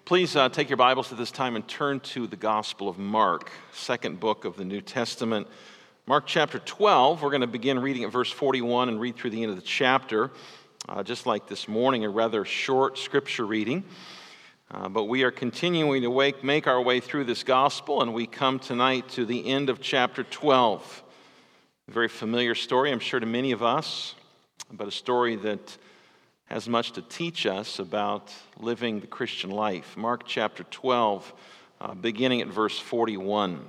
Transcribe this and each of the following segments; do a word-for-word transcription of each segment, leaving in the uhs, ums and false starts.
Please uh, take your Bibles at this time and turn to the Gospel of Mark, second book of the New Testament. Mark chapter twelve, we're going to begin reading at verse forty-one and read through the end of the chapter. Uh, just like this morning, a rather short scripture reading. Uh, but we are continuing to wake, make our way through this gospel, and we come tonight to the end of chapter twelve. A very familiar story, I'm sure, to many of us, but a story that has much to teach us about living the Christian life. Mark chapter twelve, uh, beginning at verse forty-one.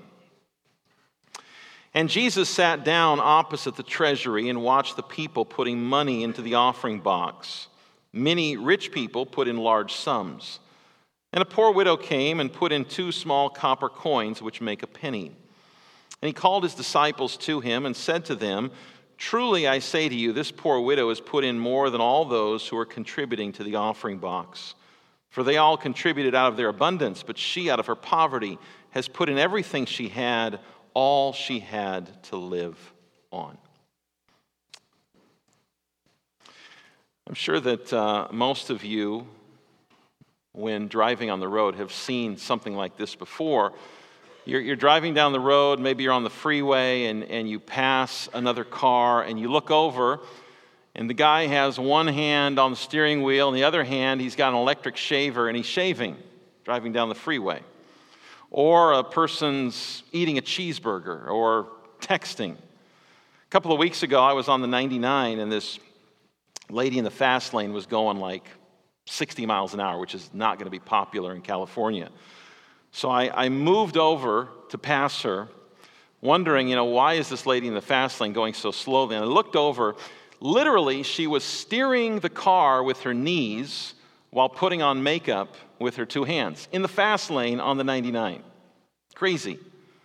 And Jesus sat down opposite the treasury and watched the people putting money into the offering box. Many rich people put in large sums. And a poor widow came and put in two small copper coins, which make a penny. And he called his disciples to him and said to them, "Truly I say to you, this poor widow has put in more than all those who are contributing to the offering box. For they all contributed out of their abundance, but she out of her poverty has put in everything she had, all she had to live on." I'm sure that uh, most of you, when driving on the road, have seen something like this before. You're, you're driving down the road, maybe you're on the freeway, and, and you pass another car, and you look over, and the guy has one hand on the steering wheel, and the other hand, he's got an electric shaver, and he's shaving, driving down the freeway. Or a person's eating a cheeseburger, or texting. A couple of weeks ago, I was on the ninety-nine, and this lady in the fast lane was going like sixty miles an hour, which is not going to be popular in California. So I, I moved over to pass her, wondering, you know, why is this lady in the fast lane going so slowly? And I looked over. Literally, she was steering the car with her knees while putting on makeup with her two hands in the fast lane on the ninety-nine. Crazy.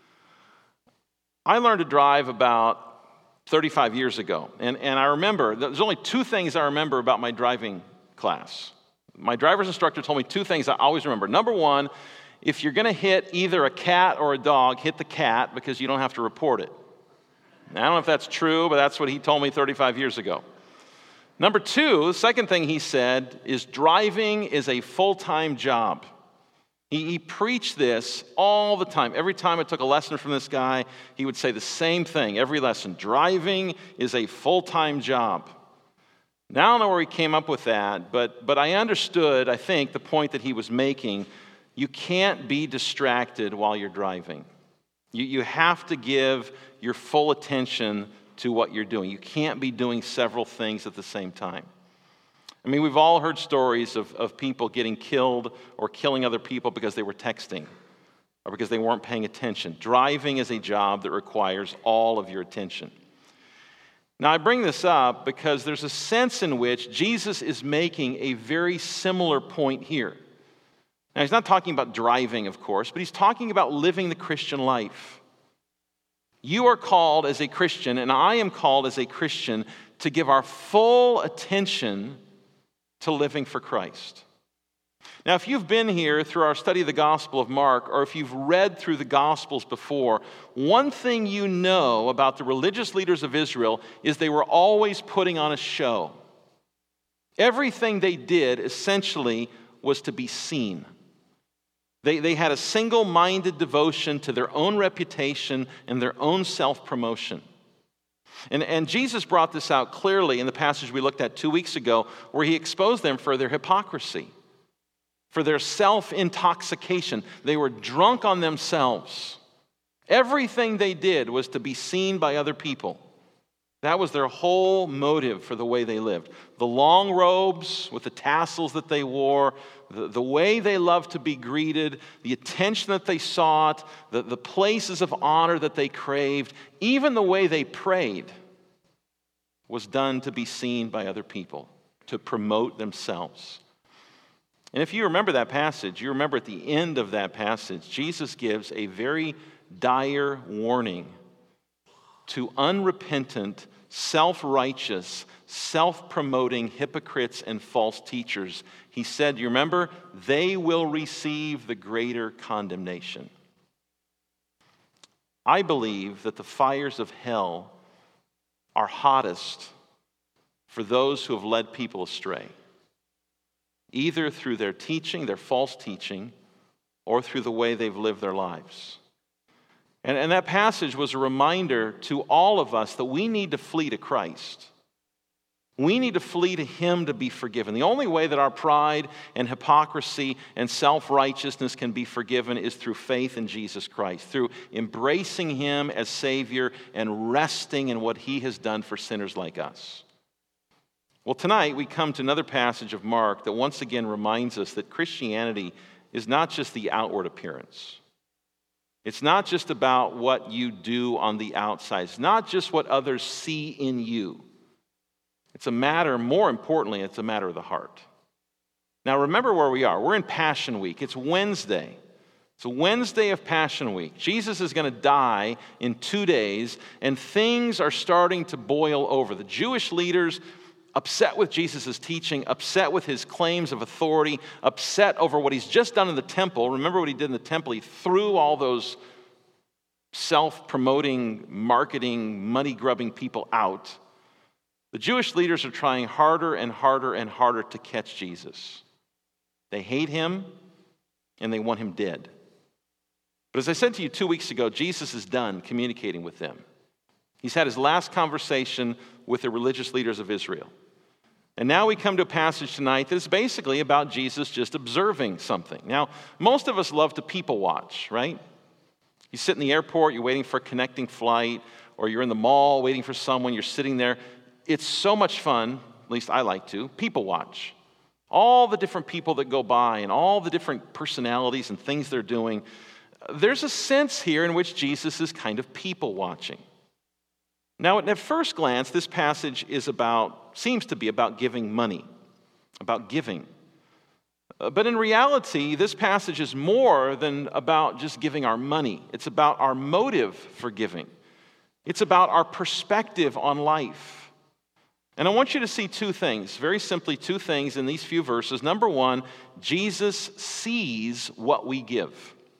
I learned to drive about thirty-five years ago. And, and I remember, there's only two things I remember about my driving class. My driver's instructor told me two things I always remember. Number one, if you're going to hit either a cat or a dog, hit the cat because you don't have to report it. Now, I don't know if that's true, but that's what he told me thirty-five years ago. Number two, the second thing he said is driving is a full-time job. He, he preached this all the time. Every time I took a lesson from this guy, he would say the same thing. Every lesson, driving is a full-time job. Now I don't know where he came up with that, but, but I understood, I think, the point that he was making. You can't be distracted while you're driving. You, you have to give your full attention to what you're doing. You can't be doing several things at the same time. I mean, we've all heard stories of, of people getting killed or killing other people because they were texting or because they weren't paying attention. Driving is a job that requires all of your attention. Now, I bring this up because there's a sense in which Jesus is making a very similar point here. Now, he's not talking about driving, of course, but he's talking about living the Christian life. You are called as a Christian, and I am called as a Christian, to give our full attention to living for Christ. Now, if you've been here through our study of the Gospel of Mark, or if you've read through the Gospels before, one thing you know about the religious leaders of Israel is they were always putting on a show. Everything they did, essentially, was to be seen. They, they had a single-minded devotion to their own reputation and their own self-promotion. And, and Jesus brought this out clearly in the passage we looked at two weeks ago, where he exposed them for their hypocrisy, for their self-intoxication. They were drunk on themselves. Everything they did was to be seen by other people. That was their whole motive for the way they lived. The long robes with the tassels that they wore, the, the way they loved to be greeted, the attention that they sought, the, the places of honor that they craved, even the way they prayed was done to be seen by other people, to promote themselves. And if you remember that passage, you remember at the end of that passage, Jesus gives a very dire warning to unrepentant, self-righteous, self-promoting hypocrites and false teachers. He said, you remember, they will receive the greater condemnation. I believe that the fires of hell are hottest for those who have led people astray. either through their teaching, their false teaching, or through the way they've lived their lives. And, and that passage was a reminder to all of us that we need to flee to Christ. We need to flee to Him to be forgiven. The only way that our pride and hypocrisy and self-righteousness can be forgiven is through faith in Jesus Christ, through embracing Him as Savior and resting in what He has done for sinners like us. Well, tonight we come to another passage of Mark that once again reminds us that Christianity is not just the outward appearance. It's not just about what you do on the outside. It's not just what others see in you. It's a matter, more importantly, it's a matter of the heart. Now remember where we are. We're in Passion Week. It's Wednesday. It's a Wednesday of Passion Week. Jesus is going to die in two days, and things are starting to boil over. The Jewish leaders, upset with Jesus' teaching, upset with his claims of authority, upset over what he's just done in the temple. Remember what he did in the temple? He threw all those self-promoting, marketing, money-grubbing people out. The Jewish leaders are trying harder and harder and harder to catch Jesus. They hate him, and they want him dead. But as I said to you two weeks ago, Jesus is done communicating with them. He's had his last conversation with the religious leaders of Israel. And now we come to a passage tonight that is basically about Jesus just observing something. Now, most of us love to people watch, right? You sit in the airport, you're waiting for a connecting flight, or you're in the mall waiting for someone, you're sitting there. It's so much fun, at least I like to, people watch. All the different people that go by and all the different personalities and things they're doing. There's a sense here in which Jesus is kind of people watching. Now, at first glance, this passage is about, seems to be about giving money, about giving. But in reality, this passage is more than about just giving our money. It's about our motive for giving. It's about our perspective on life. And I want you to see two things, very simply two things in these few verses. Number one, Jesus sees what we give.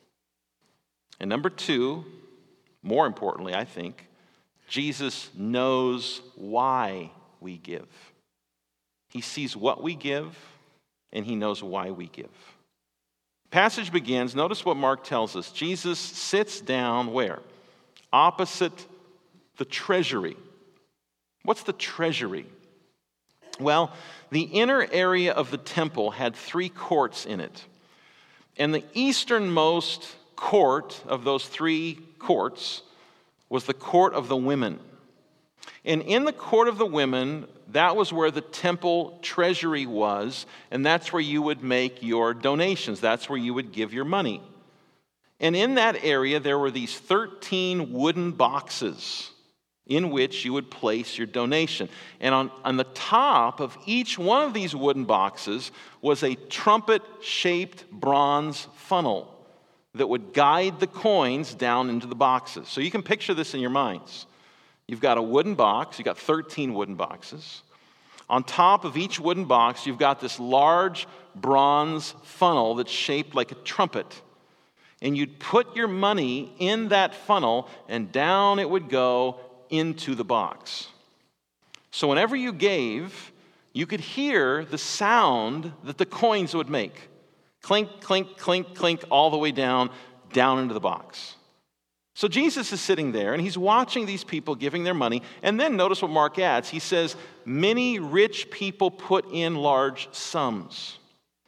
And number two, more importantly, I think, Jesus knows why we give. He sees what we give, and he knows why we give. Passage begins, notice what Mark tells us. Jesus sits down where? Opposite the treasury. What's the treasury? Well, the inner area of the temple had three courts in it. And the easternmost court of those three courts was the court of the women. And in the court of the women, that was where the temple treasury was, and that's where you would make your donations. That's where you would give your money. And in that area, there were these thirteen wooden boxes in which you would place your donation. And on, on the top of each one of these wooden boxes was a trumpet-shaped bronze funnel that would guide the coins down into the boxes. So you can picture this in your minds. You've got a wooden box, you've got thirteen wooden boxes. On top of each wooden box, you've got this large bronze funnel that's shaped like a trumpet. And you'd put your money in that funnel, and down it would go into the box. So whenever you gave, you could hear the sound that the coins would make. Clink, clink, clink, clink, all the way down, down into the box. So Jesus is sitting there, and he's watching these people giving their money. And then notice what Mark adds. He says, many rich people put in large sums.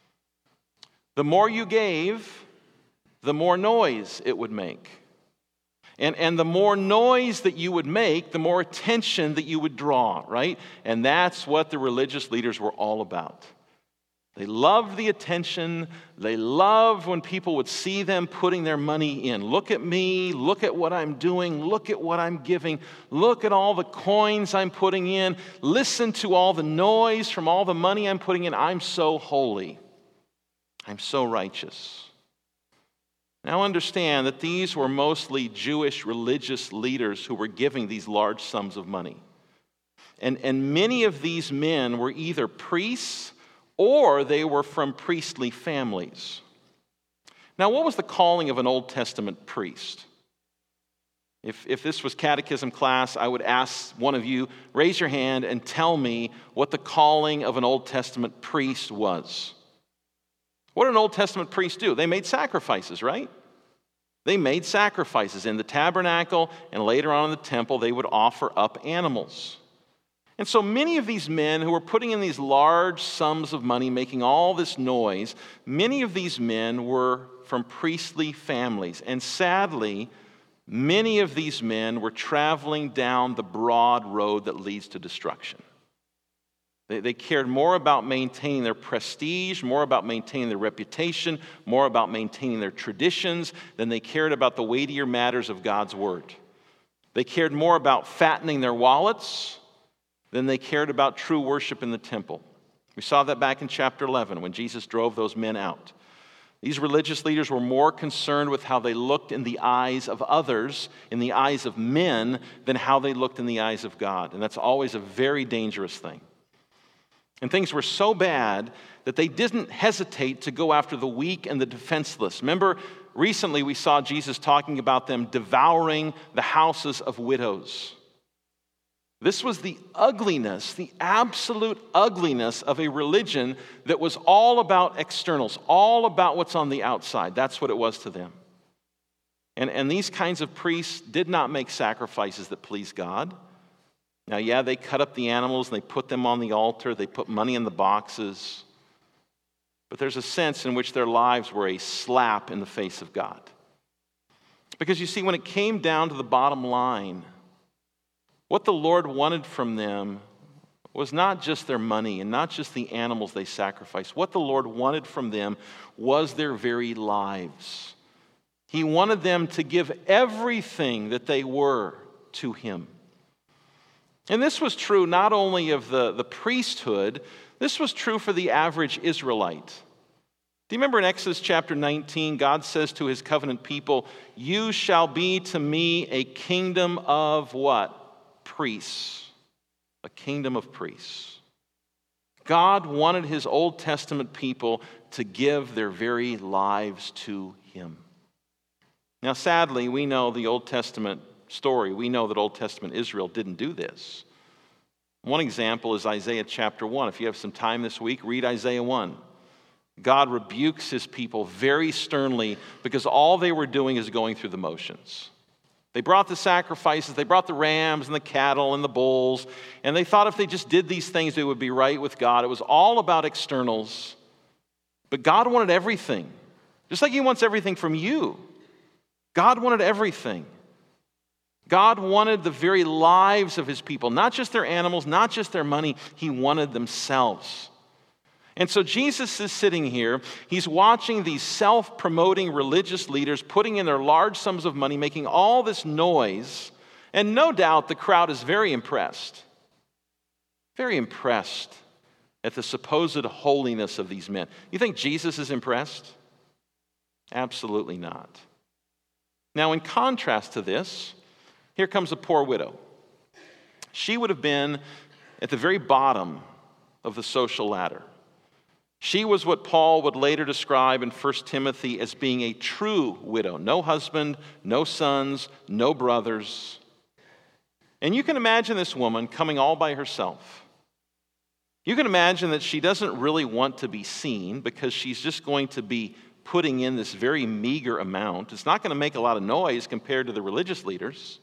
The more you gave, the more noise it would make. And, and the more noise that you would make, the more attention that you would draw, right? And that's what the religious leaders were all about. They loved the attention. They loved when people would see them putting their money in. Look at me. Look at what I'm doing. Look at what I'm giving. Look at all the coins I'm putting in. Listen to all the noise from all the money I'm putting in. I'm so holy. I'm so righteous. Now understand that these were mostly Jewish religious leaders who were giving these large sums of money. And, and many of these men were either priests or they were from priestly families. Now, what was the calling of an Old Testament priest? If, if this was catechism class, I would ask one of you, raise your hand and tell me what the calling of an Old Testament priest was. What did an Old Testament priest do? They made sacrifices, right? They made sacrifices in the tabernacle, and later on in the temple, they would offer up animals. And so many of these men who were putting in these large sums of money, making all this noise, many of these men were from priestly families. And sadly, many of these men were traveling down the broad road that leads to destruction. They, they cared more about maintaining their prestige, more about maintaining their reputation, more about maintaining their traditions than they cared about the weightier matters of God's word. They cared more about fattening their wallets than they cared about true worship in the temple. We saw that back in chapter eleven when Jesus drove those men out. These religious leaders were more concerned with how they looked in the eyes of others, in the eyes of men, than how they looked in the eyes of God. And that's always a very dangerous thing. And things were so bad that they didn't hesitate to go after the weak and the defenseless. Remember, recently we saw Jesus talking about them devouring the houses of widows. This was the ugliness, the absolute ugliness of a religion that was all about externals, all about what's on the outside. That's what it was to them. And, and these kinds of priests did not make sacrifices that pleased God. Now, yeah, they cut up the animals and they put them on the altar. They put money in the boxes. But there's a sense in which their lives were a slap in the face of God. Because you see, when it came down to the bottom line, what the Lord wanted from them was not just their money and not just the animals they sacrificed. What the Lord wanted from them was their very lives. He wanted them to give everything that they were to Him. And this was true not only of the, the priesthood, this was true for the average Israelite. Do you remember in Exodus chapter nineteen, God says to His covenant people, "You shall be to me a kingdom of" what? Priests. A kingdom of priests. God wanted His Old Testament people to give their very lives to Him. Now, sadly, we know the Old Testament story. We know that Old Testament Israel didn't do this. One example is Isaiah chapter one. If you have some time this week, read Isaiah one. God rebukes His people very sternly because all they were doing is going through the motions. They brought the sacrifices, they brought the rams and the cattle and the bulls, and they thought if they just did these things, they would be right with God. It was all about externals. But God wanted everything. Just like He wants everything from you. God wanted everything. God wanted the very lives of His people, not just their animals, not just their money. He wanted themselves. And so Jesus is sitting here. He's watching these self-promoting religious leaders putting in their large sums of money, making all this noise. And no doubt the crowd is very impressed. Very impressed at the supposed holiness of these men. You think Jesus is impressed? Absolutely not. Now, in contrast to this, here comes a poor widow. She would have been at the very bottom of the social ladder. She was what Paul would later describe in First Timothy as being a true widow. No husband, no sons, no brothers. And you can imagine this woman coming all by herself. You can imagine that she doesn't really want to be seen because she's just going to be putting in this very meager amount. It's not going to make a lot of noise compared to the religious leaders.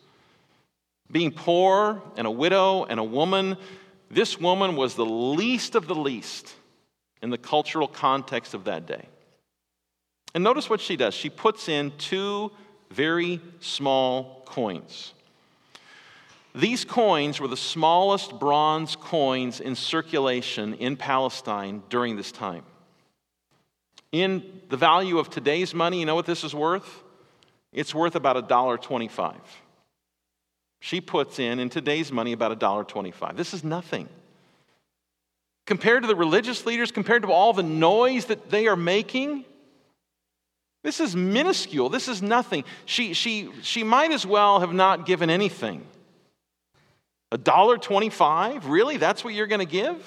Being poor and a widow and a woman, this woman was the least of the least in the cultural context of that day. And notice what she does. She puts in two very small coins. These coins were the smallest bronze coins in circulation in Palestine during this time. In the value of today's money, you know what this is worth? It's worth about one dollar twenty-five. She puts in, in today's money, about one dollar twenty-five. This is nothing. Compared to the religious leaders, compared to all the noise that they are making, this is minuscule. This is nothing. She, she, she might as well have not given anything. one dollar twenty-five? Really? That's what you're going to give?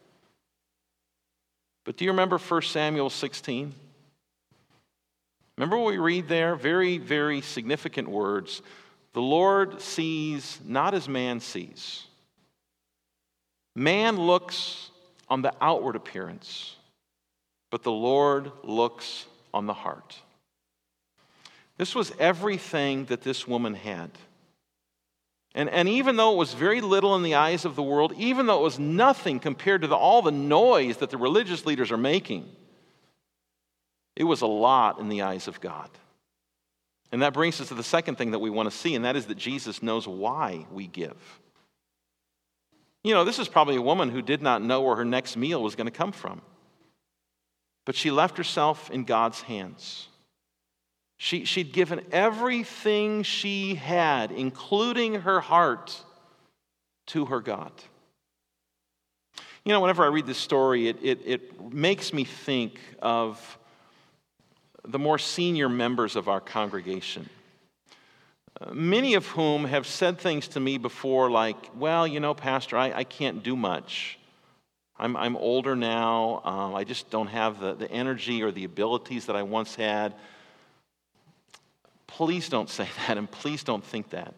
But do you remember First Samuel sixteen? Remember what we read there? Very, very significant words. The Lord sees not as man sees. Man looks on the outward appearance, but the Lord looks on the heart. This was everything that this woman had. And, and even though it was very little in the eyes of the world, even though it was nothing compared to the, all the noise that the religious leaders are making, it was a lot in the eyes of God. And that brings us to the second thing that we want to see, and that is that Jesus knows why we give. You know, this is probably a woman who did not know where her next meal was going to come from. But she left herself in God's hands. She, she'd given everything she had, including her heart, to her God. You know, whenever I read this story, it, it, it makes me think of the more senior members of our congregation, uh, many of whom have said things to me before like, well, you know, Pastor, I, I can't do much. I'm, I'm older now. Um, I just don't have the, the energy or the abilities that I once had. Please don't say that, and please don't think that.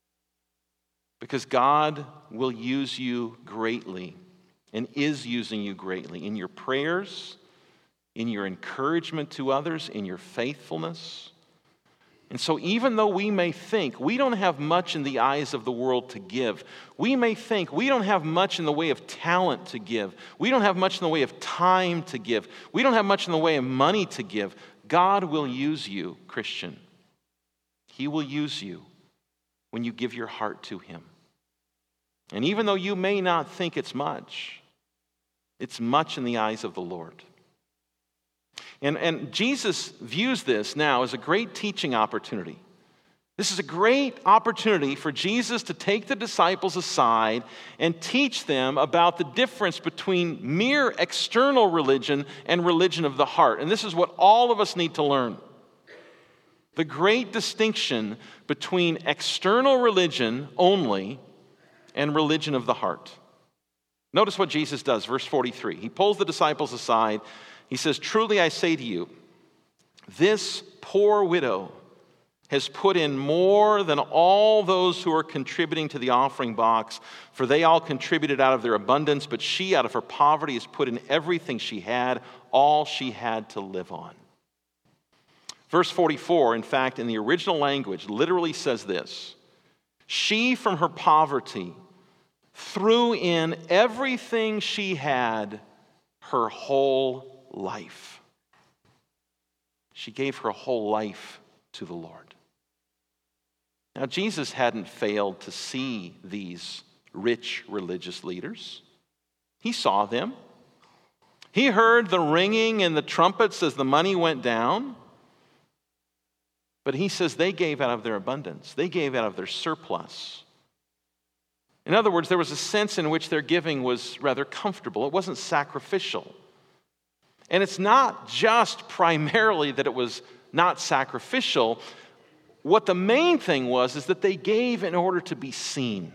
Because God will use you greatly and is using you greatly in your prayers, in your encouragement to others, in your faithfulness. And so even though we may think we don't have much in the eyes of the world to give, we may think we don't have much in the way of talent to give, we don't have much in the way of time to give, we don't have much in the way of money to give, God will use you, Christian. He will use you when you give your heart to Him. And even though you may not think it's much, it's much in the eyes of the Lord. And, and Jesus views this now as a great teaching opportunity. This is a great opportunity for Jesus to take the disciples aside and teach them about the difference between mere external religion and religion of the heart. And this is what all of us need to learn. The great distinction between external religion only and religion of the heart. Notice what Jesus does, verse forty-three. He pulls the disciples aside. He says, "Truly I say to you, this poor widow has put in more than all those who are contributing to the offering box, for they all contributed out of their abundance, but she out of her poverty has put in everything she had, all she had to live on." Verse forty-four, in fact, in the original language, literally says this: she from her poverty threw in everything she had, her whole life. She gave her whole life to the Lord. Now, Jesus hadn't failed to see these rich religious leaders. He saw them. He heard the ringing and the trumpets as the money went down. But he says they gave out of their abundance. They gave out of their surplus. In other words, there was a sense in which their giving was rather comfortable. It wasn't sacrificial. And it's not just primarily that it was not sacrificial. What the main thing was is that they gave in order to be seen.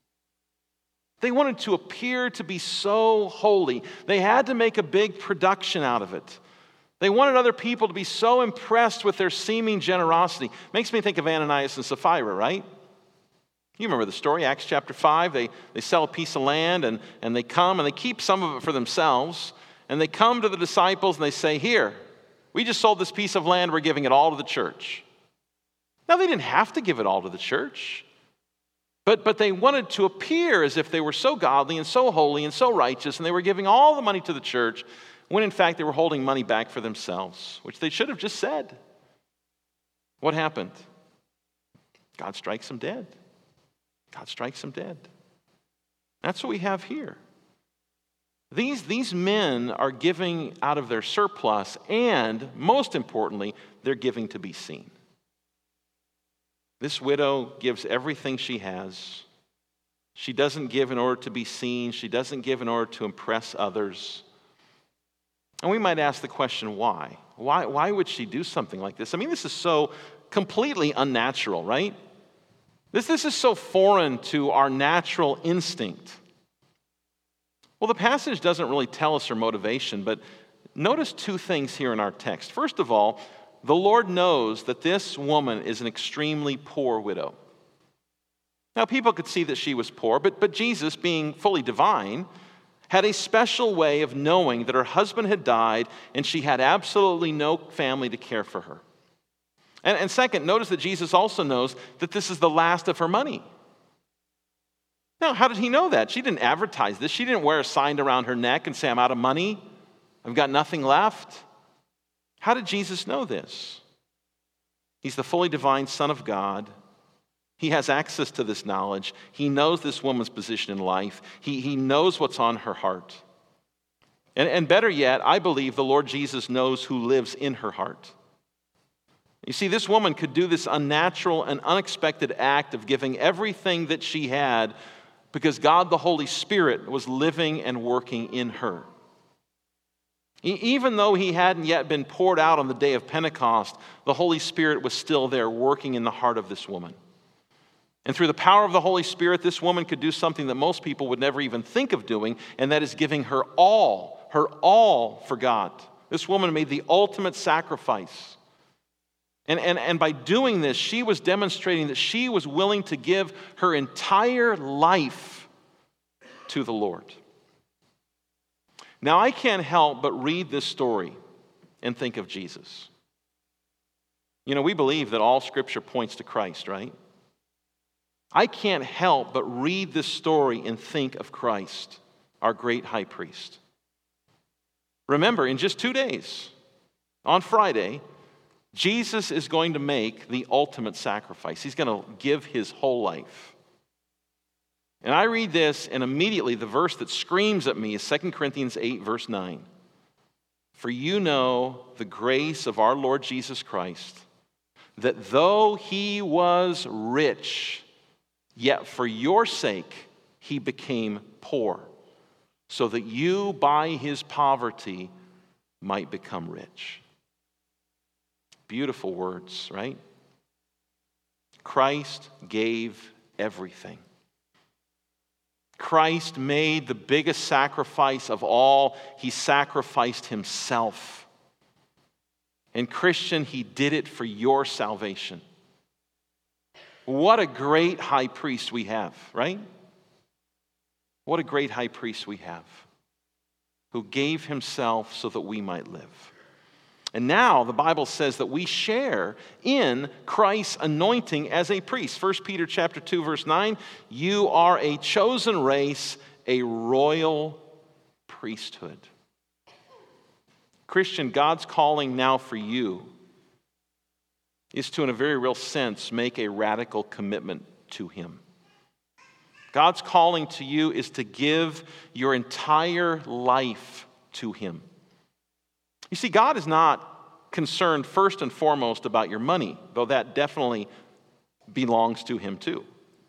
They wanted to appear to be so holy. They had to make a big production out of it. They wanted other people to be so impressed with their seeming generosity. Makes me think of Ananias and Sapphira, right? You remember the story, Acts chapter five. They, they sell a piece of land and, and they come and they keep some of it for themselves. And they come to the disciples and they say, "Here, we just sold this piece of land. We're giving it all to the church." Now, they didn't have to give it all to the church. But, but they wanted to appear as if they were so godly and so holy and so righteous, and they were giving all the money to the church, when in fact they were holding money back for themselves, which they should have just said. What happened? God strikes them dead. God strikes them dead. That's what we have here. These, these men are giving out of their surplus, and most importantly, they're giving to be seen. This widow gives everything she has. She doesn't give in order to be seen. She doesn't give in order to impress others. And we might ask the question, why? Why, why would she do something like this? I mean, this is so completely unnatural, right? This, this is so foreign to our natural instinct. Well, the passage doesn't really tell us her motivation, but notice two things here in our text. First of all, the Lord knows that this woman is an extremely poor widow. Now, people could see that she was poor, but, but Jesus, being fully divine, had a special way of knowing that her husband had died and she had absolutely no family to care for her. And, and second, notice that Jesus also knows that this is the last of her money. Now, how did he know that? She didn't advertise this. She didn't wear a sign around her neck and say, I'm out of money. I've got nothing left. How did Jesus know this? He's the fully divine Son of God. He has access to this knowledge. He knows this woman's position in life. He, he knows what's on her heart. And, and better yet, I believe the Lord Jesus knows who lives in her heart. You see, this woman could do this unnatural and unexpected act of giving everything that she had because God the Holy Spirit was living and working in her. Even though he hadn't yet been poured out on the day of Pentecost, the Holy Spirit was still there working in the heart of this woman. And through the power of the Holy Spirit, this woman could do something that most people would never even think of doing, and that is giving her all, her all for God. This woman made the ultimate sacrifice. And, and, and by doing this, she was demonstrating that she was willing to give her entire life to the Lord. Now, I can't help but read this story and think of Jesus. You know, we believe that all Scripture points to Christ, right? I can't help but read this story and think of Christ, our great high priest. Remember, in just two days, on Friday, Jesus is going to make the ultimate sacrifice. He's going to give his whole life. And I read this, and immediately the verse that screams at me is Second Corinthians eight, verse nine. For you know the grace of our Lord Jesus Christ, that though he was rich, yet for your sake he became poor, so that you by his poverty might become rich. Beautiful words, right? Christ gave everything. Christ made the biggest sacrifice of all. He sacrificed himself. And Christian, he did it for your salvation. What a great high priest we have, right? What a great high priest we have, who gave himself so that we might live. And now the Bible says that we share in Christ's anointing as a priest. First Peter chapter two, verse nine, you are a chosen race, a royal priesthood. Christian, God's calling now for you is to, in a very real sense, make a radical commitment to him. God's calling to you is to give your entire life to him. You see, God is not concerned first and foremost about your money, though that definitely belongs to him too.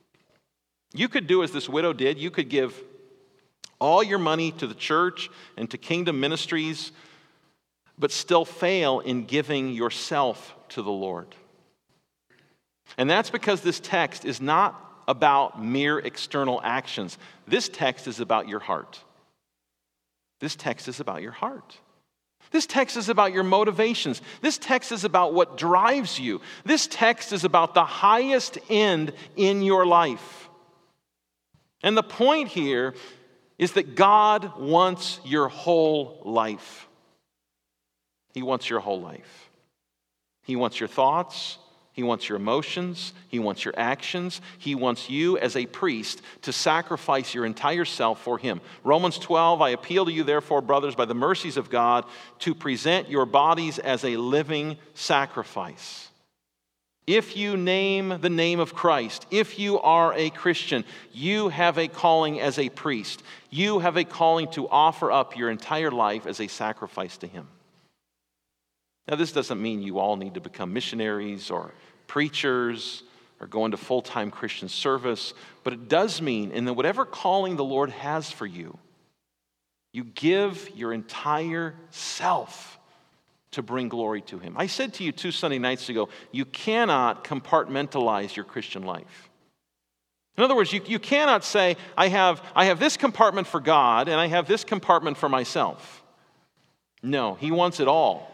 You could do as this widow did. You could give all your money to the church and to kingdom ministries, but still fail in giving yourself to the Lord. And that's because this text is not about mere external actions. This text is about your heart. This text is about your heart. This text is about your motivations. This text is about what drives you. This text is about the highest end in your life. And the point here is that God wants your whole life. He wants your whole life. He wants your thoughts. He wants your emotions. He wants your actions. He wants you as a priest to sacrifice your entire self for him. Romans twelve, I appeal to you therefore, brothers, by the mercies of God, to present your bodies as a living sacrifice. If you name the name of Christ, if you are a Christian, you have a calling as a priest. You have a calling to offer up your entire life as a sacrifice to him. Now, this doesn't mean you all need to become missionaries or preachers or go into full-time Christian service, but it does mean in that whatever calling the Lord has for you, you give your entire self to bring glory to him. I said to you two Sunday nights ago, you cannot compartmentalize your Christian life. In other words, you, you cannot say, I have, I have this compartment for God and I have this compartment for myself. No, he wants it all.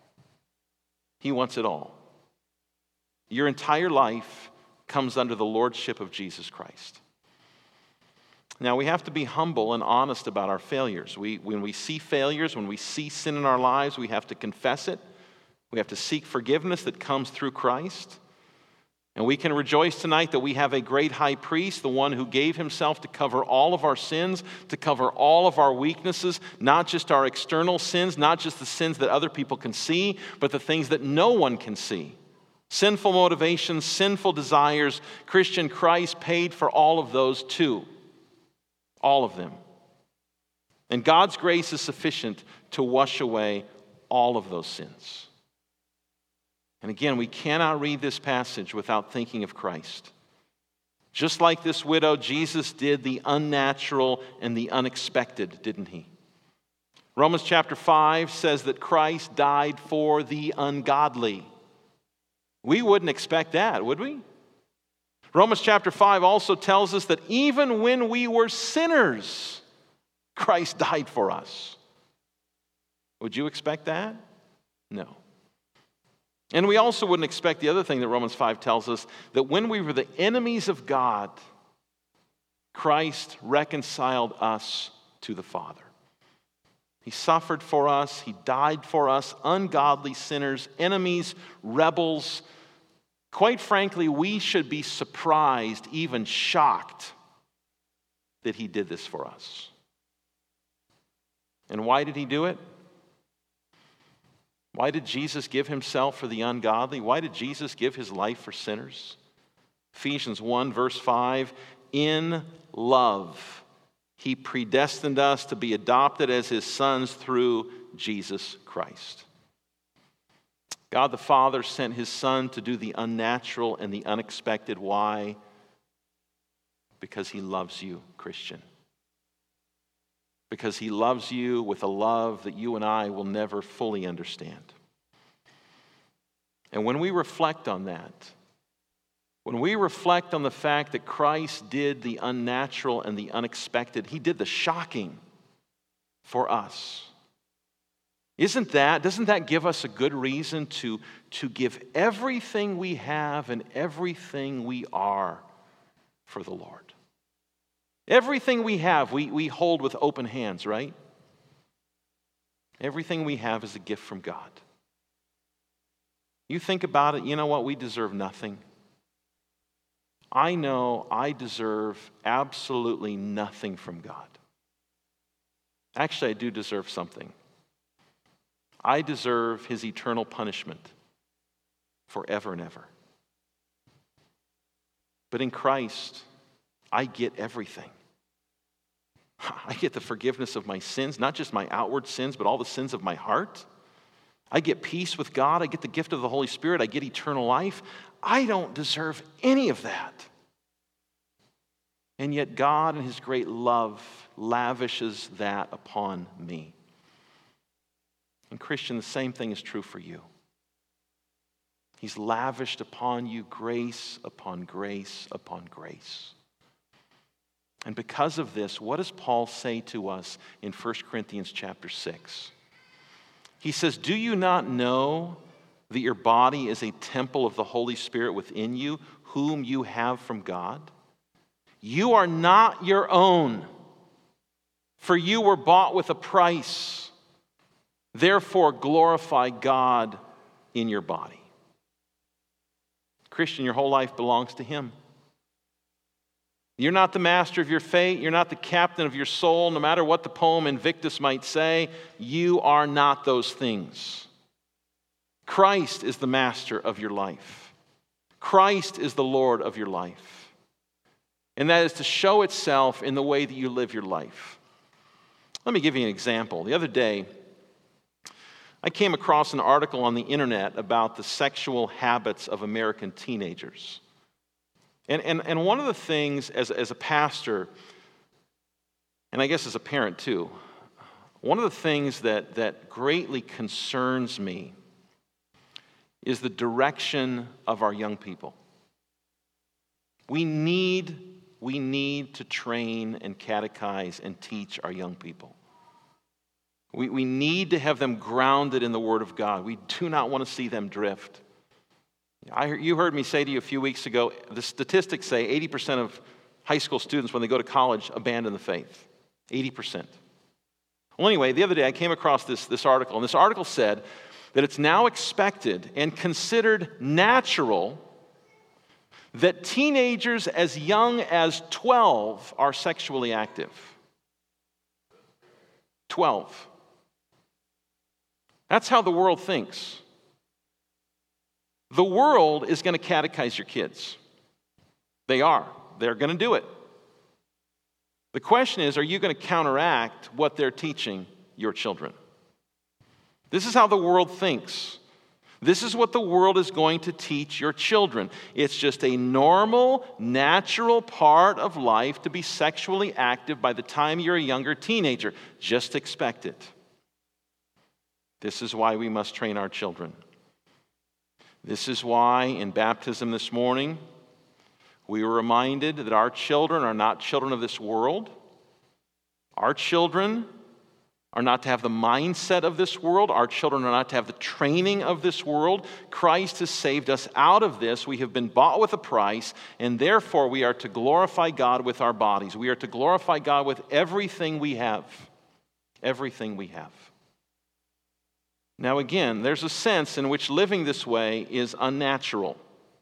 He wants it all. Your entire life comes under the lordship of Jesus Christ. Now, we have to be humble and honest about our failures. We, when we see failures, when we see sin in our lives, we have to confess it. We have to seek forgiveness that comes through Christ. And we can rejoice tonight that we have a great high priest, the one who gave himself to cover all of our sins, to cover all of our weaknesses, not just our external sins, not just the sins that other people can see, but the things that no one can see. Sinful motivations, sinful desires. Christian, Christ paid for all of those too. All of them. And God's grace is sufficient to wash away all of those sins. And again, we cannot read this passage without thinking of Christ. Just like this widow, Jesus did the unnatural and the unexpected, didn't he? Romans chapter five says that Christ died for the ungodly. We wouldn't expect that, would we? Romans chapter five also tells us that even when we were sinners, Christ died for us. Would you expect that? No. And we also wouldn't expect the other thing that Romans five tells us, that when we were the enemies of God, Christ reconciled us to the Father. He suffered for us. He died for us, ungodly sinners, enemies, rebels. Quite frankly, we should be surprised, even shocked, that he did this for us. And why did he do it? Why did Jesus give himself for the ungodly? Why did Jesus give his life for sinners? Ephesians one, verse five, in love, he predestined us to be adopted as his sons through Jesus Christ. God the Father sent his Son to do the unnatural and the unexpected. Why? Because he loves you, Christian. Because he loves you with a love that you and I will never fully understand. And when we reflect on that, when we reflect on the fact that Christ did the unnatural and the unexpected, he did the shocking for us. Isn't that, doesn't that give us a good reason to, to give everything we have and everything we are for the Lord? Everything we have, we, we hold with open hands, right? Everything we have is a gift from God. You think about it, you know what? We deserve nothing. I know I deserve absolutely nothing from God. Actually, I do deserve something. I deserve his eternal punishment forever and ever. But in Christ, I get everything. I get the forgiveness of my sins, not just my outward sins, but all the sins of my heart. I get peace with God. I get the gift of the Holy Spirit. I get eternal life. I don't deserve any of that. And yet God in his great love lavishes that upon me. And Christian, the same thing is true for you. He's lavished upon you grace upon grace upon grace. And because of this, what does Paul say to us in First Corinthians chapter six? He says, do you not know that your body is a temple of the Holy Spirit within you, whom you have from God? You are not your own, for you were bought with a price. Therefore, glorify God in your body. Christian, your whole life belongs to him. You're not the master of your fate. You're not the captain of your soul. No matter what the poem Invictus might say, you are not those things. Christ is the master of your life. Christ is the Lord of your life. And that is to show itself in the way that you live your life. Let me give you an example. The other day, I came across an article on the internet about the sexual habits of American teenagers. And, and, and one of the things as, as a pastor, and I guess as a parent too, one of the things that, that greatly concerns me is the direction of our young people. We need, we need to train and catechize and teach our young people. We, we need to have them grounded in the Word of God. We do not want to see them drift. I, you heard me say to you a few weeks ago, the statistics say eighty percent of high school students, when they go to college, abandon the faith. eighty percent. Well, anyway, the other day I came across this, this article, and this article said that it's now expected and considered natural that teenagers as young as twelve are sexually active. twelve. That's how the world thinks. The world is going to catechize your kids. They are. They're going to do it. The question is, are you going to counteract what they're teaching your children? This is how the world thinks. This is what the world is going to teach your children. It's just a normal, natural part of life to be sexually active by the time you're a younger teenager. Just expect it. This is why we must train our children. This is why in baptism this morning, we were reminded that our children are not children of this world. Our children are not to have the mindset of this world. Our children are not to have the training of this world. Christ has saved us out of this. We have been bought with a price, and therefore we are to glorify God with our bodies. We are to glorify God with everything we have. Everything we have. Now again, there's a sense in which living this way is unnatural.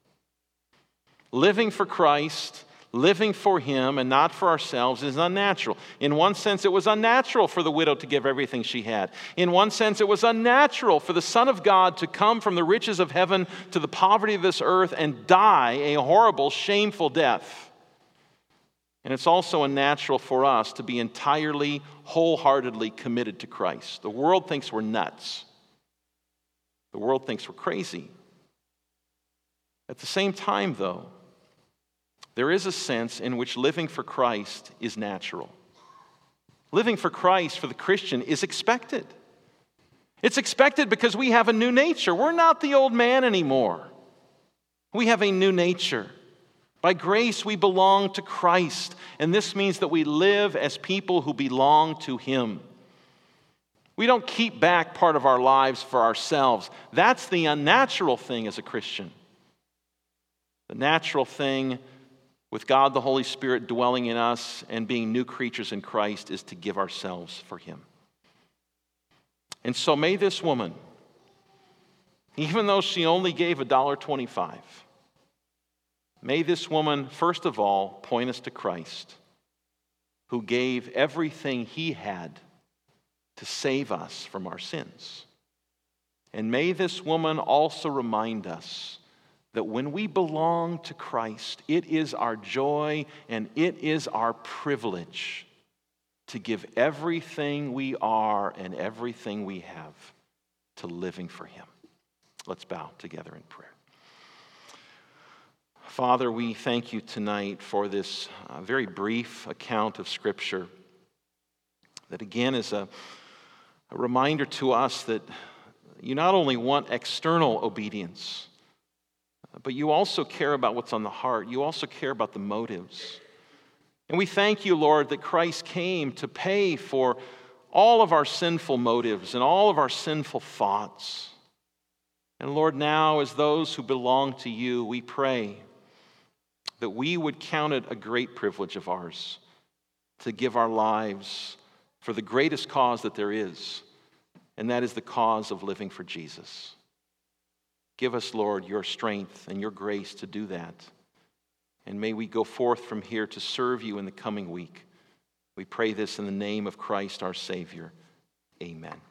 Living for Christ, living for Him and not for ourselves is unnatural. In one sense, it was unnatural for the widow to give everything she had. In one sense, it was unnatural for the Son of God to come from the riches of heaven to the poverty of this earth and die a horrible, shameful death. And it's also unnatural for us to be entirely, wholeheartedly committed to Christ. The world thinks we're nuts. The world thinks we're crazy. At the same time, though, there is a sense in which living for Christ is natural. Living for Christ for the Christian is expected. It's expected because we have a new nature. We're not the old man anymore. We have a new nature. By grace, we belong to Christ, and this means that we live as people who belong to Him. We don't keep back part of our lives for ourselves. That's the unnatural thing as a Christian. The natural thing, with God the Holy Spirit dwelling in us and being new creatures in Christ, is to give ourselves for Him. And so may this woman, even though she only gave one dollar and twenty-five cents, may this woman, first of all, point us to Christ, who gave everything He had to save us from our sins. And may this woman also remind us that when we belong to Christ, it is our joy and it is our privilege to give everything we are and everything we have to living for Him. Let's bow together in prayer. Father, we thank You tonight for this uh, very brief account of Scripture that again is a, a reminder to us that You not only want external obedience, but You also care about what's on the heart. You also care about the motives. And we thank You, Lord, that Christ came to pay for all of our sinful motives and all of our sinful thoughts. And Lord, now as those who belong to You, we pray that we would count it a great privilege of ours to give our lives for the greatest cause that there is, and that is the cause of living for Jesus. Give us, Lord, Your strength and Your grace to do that. And may we go forth from here to serve You in the coming week. We pray this in the name of Christ our Savior. Amen.